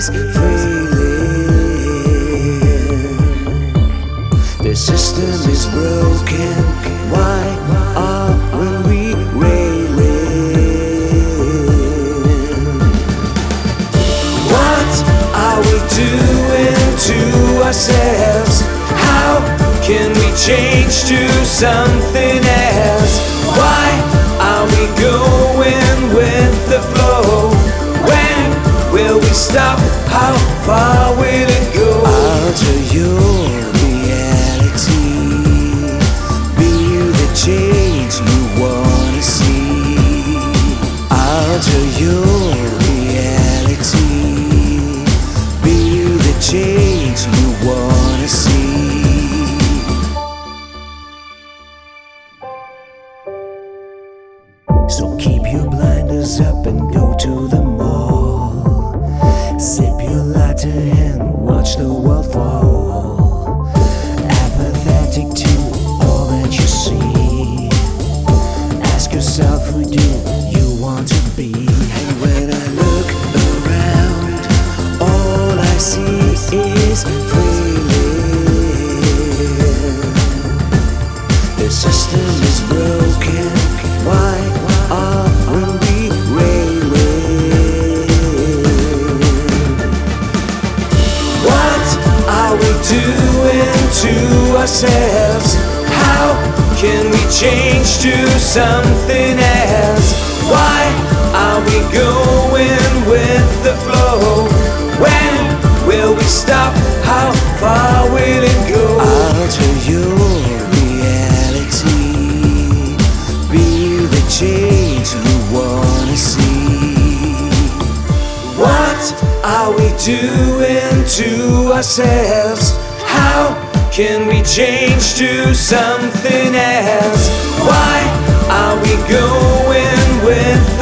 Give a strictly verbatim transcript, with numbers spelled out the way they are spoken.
is failing. The system is broken. Why are we railing? What are we doing to ourselves? How can we change to something else? Why are we going with the flow? When will we stop? How far will it go? Alter your reality. Be the change you wanna see. Alter your reality. Be the change you wanna see. So keep your blinders up and go to the mall. Sip your latte and watch the world fall. Apathetic to all that you see. Ask yourself, who do you want to be? And when I look around, all I see is failing. The system is broken. Why are we railing? What are we doing to ourselves? How can we change to something else? Why are we going with the flow? When will we stop? How far will it go? Alter your reality. Be the change you wanna see. What are we doing to ourselves? How can we change to something else? Why are we going with